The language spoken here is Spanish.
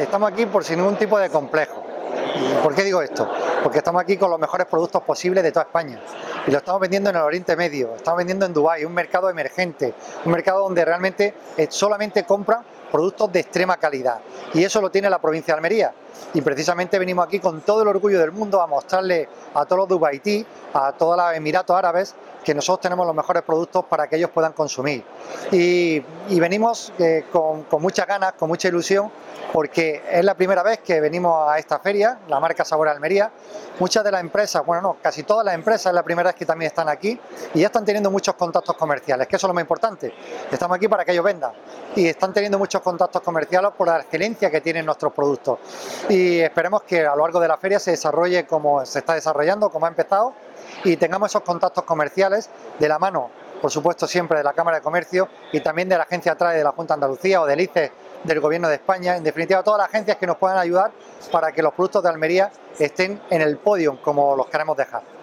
estamos aquí por sin ningún tipo de complejo. ¿Y por qué digo esto? Porque estamos aquí con los mejores productos posibles de toda España y lo estamos vendiendo en el Oriente Medio, estamos vendiendo en Dubái, un mercado emergente, un mercado donde realmente solamente compran productos de extrema calidad, y eso lo tiene la provincia de Almería. Y precisamente venimos aquí con todo el orgullo del mundo a mostrarle a todos los dubaití, a todos los Emiratos Árabes, que nosotros tenemos los mejores productos para que ellos puedan consumir. Y venimos con muchas ganas, con mucha ilusión, porque es la primera vez que venimos a esta feria, la marca Sabor Almería. Muchas de las empresas, bueno, no, casi todas las empresas es la primera vez que también están aquí y ya están teniendo muchos contactos comerciales, que eso es lo más importante. Estamos aquí para que ellos vendan y están teniendo muchos contactos comerciales por la excelencia que tienen nuestros productos. Y esperemos que a lo largo de la feria se desarrolle como se está desarrollando, como ha empezado, y tengamos esos contactos comerciales de la mano, por supuesto, siempre de la Cámara de Comercio y también de la agencia TRAE de la Junta de Andalucía o del ICE del Gobierno de España, en definitiva todas las agencias que nos puedan ayudar para que los productos de Almería estén en el podio como los queremos dejar.